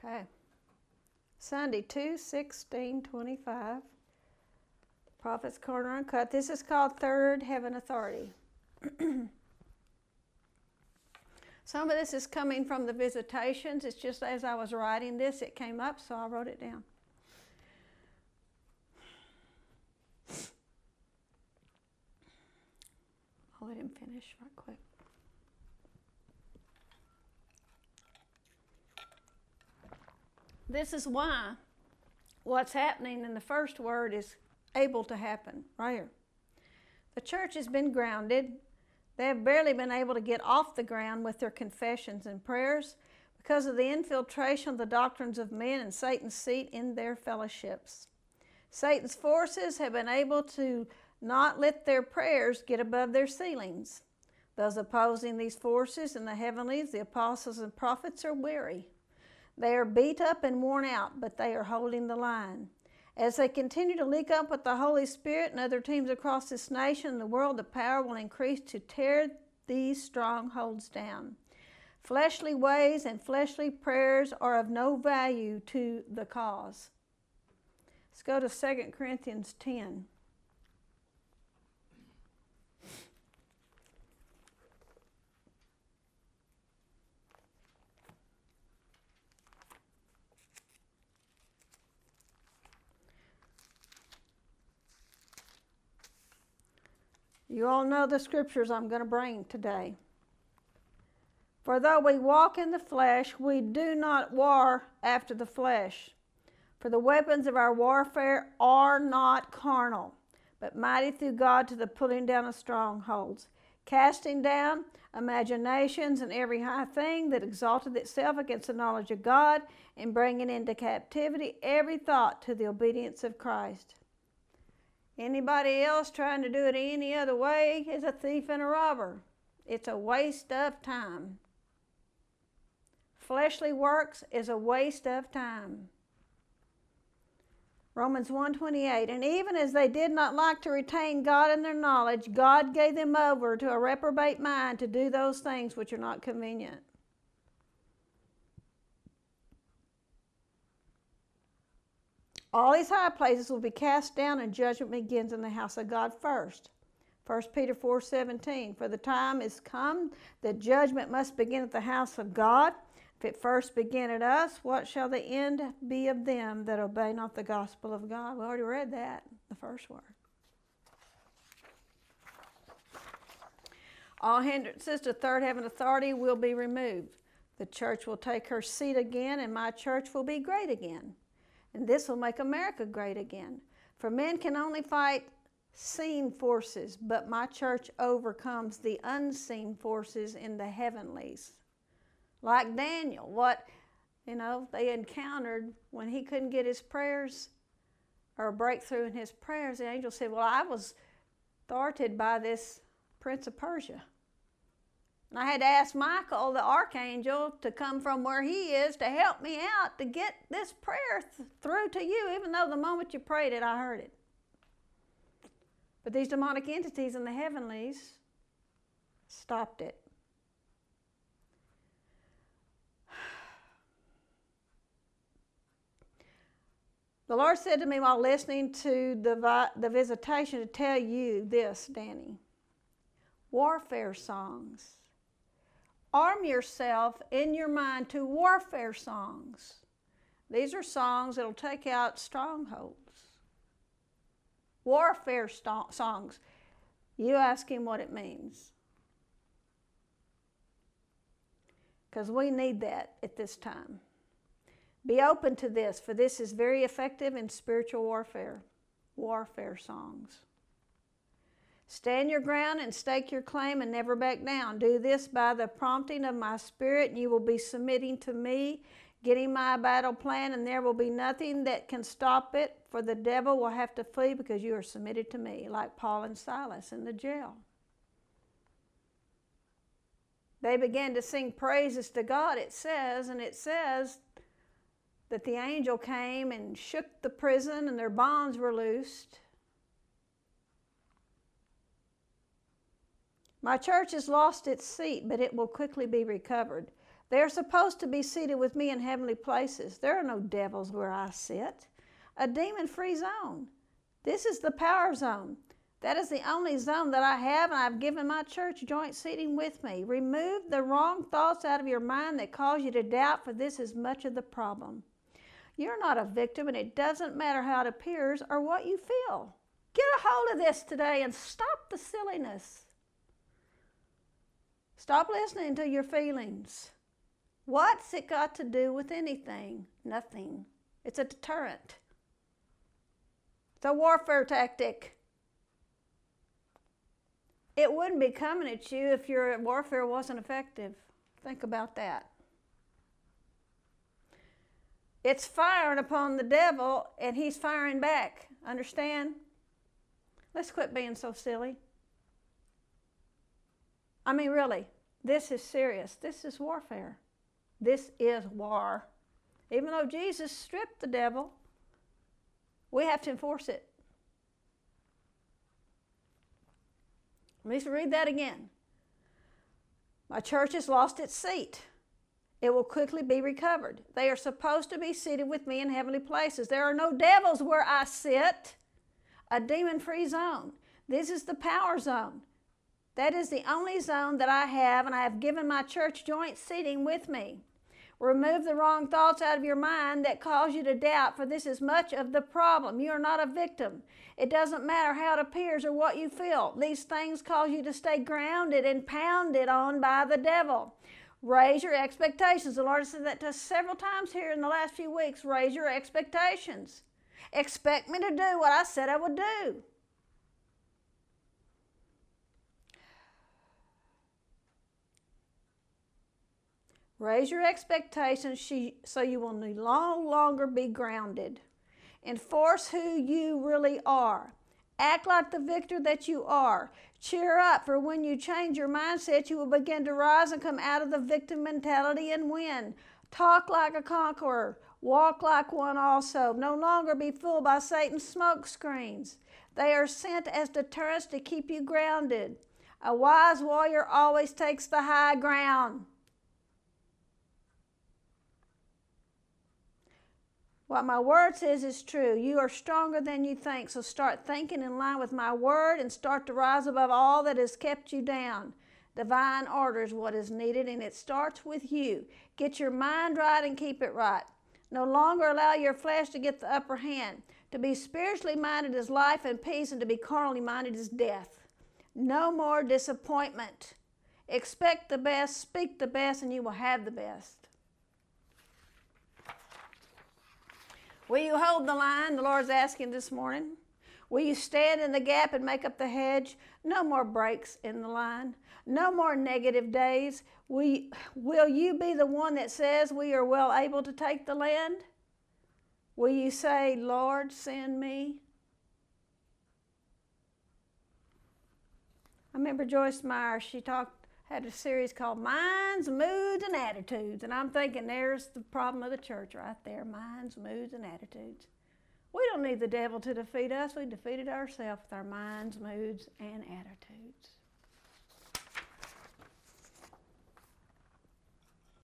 Okay. Sunday 2/16/25. Prophet's Corner Uncut. This is called Third Heaven Authority. Some of this is coming from the visitations. It's just as I was writing this, it came up, so I wrote it down. I'll let him finish right quick. This is why what's happening in the first word is able to happen, right here. The church has been grounded. They have barely been able to get off the ground with their confessions and prayers because of the infiltration of the doctrines of men and Satan's seat in their fellowships. Satan's forces have been able to not let their prayers get above their ceilings. Those opposing these forces in the heavenlies, the apostles and prophets, are weary. They are beat up and worn out, but they are holding the line. As they continue to link up with the Holy Spirit and other teams across this nation and the world, the power will increase to tear these strongholds down. Fleshly ways and fleshly prayers are of no value to the cause. Let's go to 2 Corinthians 10. You all know the scriptures I'm going to bring today. For though we walk in the flesh, we do not war after the flesh. For the weapons of our warfare are not carnal, but mighty through God to the pulling down of strongholds, casting down imaginations and every high thing that exalted itself against the knowledge of God, and bringing into captivity every thought to the obedience of Christ. Anybody else trying to do it any other way is a thief and a robber. It's a waste of time. Fleshly works is a waste of time. Romans 1:28, and even as they did not like to retain God in their knowledge, God gave them over to a reprobate mind to do those things which are not convenient. All these high places will be cast down, and judgment begins in the house of God first. 1 Peter 4:17, for the time is come that judgment must begin at the house of God. If it first begin at us, what shall the end be of them that obey not the gospel of God? We already read that, the first word. All hindrances to third heaven authority will be removed. The church will take her seat again, and my church will be great again. And this will make America great again. For men can only fight seen forces, but my church overcomes the unseen forces in the heavenlies. Like Daniel, what they encountered when he couldn't get his prayers or a breakthrough in his prayers, the angel said, well, I was thwarted by this prince of Persia. And I had to ask Michael, the archangel, to come from where he is to help me out to get this prayer through to you, even though the moment you prayed it, I heard it. But these demonic entities in the heavenlies stopped it. The Lord said to me while listening to the visitation to tell you this, Danny. Warfare songs. Arm yourself in your mind to warfare songs. These are songs that will take out strongholds. Warfare songs. You ask him what it means. Because we need that at this time. Be open to this, for this is very effective in spiritual warfare. Warfare songs. Stand your ground and stake your claim and never back down. Do this by the prompting of my spirit, and you will be submitting to me, getting my battle plan, and there will be nothing that can stop it, for the devil will have to flee because you are submitted to me, like Paul and Silas in the jail. They began to sing praises to God, it says that the angel came and shook the prison and their bonds were loosed. My church has lost its seat, but it will quickly be recovered. They are supposed to be seated with me in heavenly places. There are no devils where I sit. A demon-free zone. This is the power zone. That is the only zone that I have, and I've given my church joint seating with me. Remove the wrong thoughts out of your mind that cause you to doubt, for this is much of the problem. You're not a victim, and it doesn't matter how it appears or what you feel. Get a hold of this today and stop the silliness. Stop listening to your feelings. What's it got to do with anything? Nothing. It's a deterrent. It's a warfare tactic. It wouldn't be coming at you if your warfare wasn't effective. Think about that. It's firing upon the devil, and he's firing back. Understand? Let's quit being so silly. I mean, really, this is serious. This is warfare. This is war. Even though Jesus stripped the devil, we have to enforce it. Let me read that again. My church has lost its seat. It will quickly be recovered. They are supposed to be seated with me in heavenly places. There are no devils where I sit. A demon-free zone. This is the power zone. That is the only zone that I have, and I have given my church joint seating with me. Remove the wrong thoughts out of your mind that cause you to doubt, for this is much of the problem. You are not a victim. It doesn't matter how it appears or what you feel. These things cause you to stay grounded and pounded on by the devil. Raise your expectations. The Lord has said that to us several times here in the last few weeks. Raise your expectations. Expect me to do what I said I would do. Raise your expectations so you will no longer be grounded. Enforce who you really are. Act like the victor that you are. Cheer up, for when you change your mindset, you will begin to rise and come out of the victim mentality and win. Talk like a conqueror. Walk like one also. No longer be fooled by Satan's smoke screens. They are sent as deterrents to keep you grounded. A wise warrior always takes the high ground. What my word says is true. You are stronger than you think, so start thinking in line with my word and start to rise above all that has kept you down. Divine order is what is needed, and it starts with you. Get your mind right and keep it right. No longer allow your flesh to get the upper hand. To be spiritually minded is life and peace, and to be carnally minded is death. No more disappointment. Expect the best, speak the best, and you will have the best. Will you hold the line? The Lord's asking this morning. Will you stand in the gap and make up the hedge? No more breaks in the line. No more negative days. Will you be the one that says we are well able to take the land? Will you say, Lord, send me? I remember Joyce Meyer, she had a series called Minds, Moods, and Attitudes. And I'm thinking there's the problem of the church right there. Minds, moods, and attitudes. We don't need the devil to defeat us. We defeated ourselves with our minds, moods, and attitudes.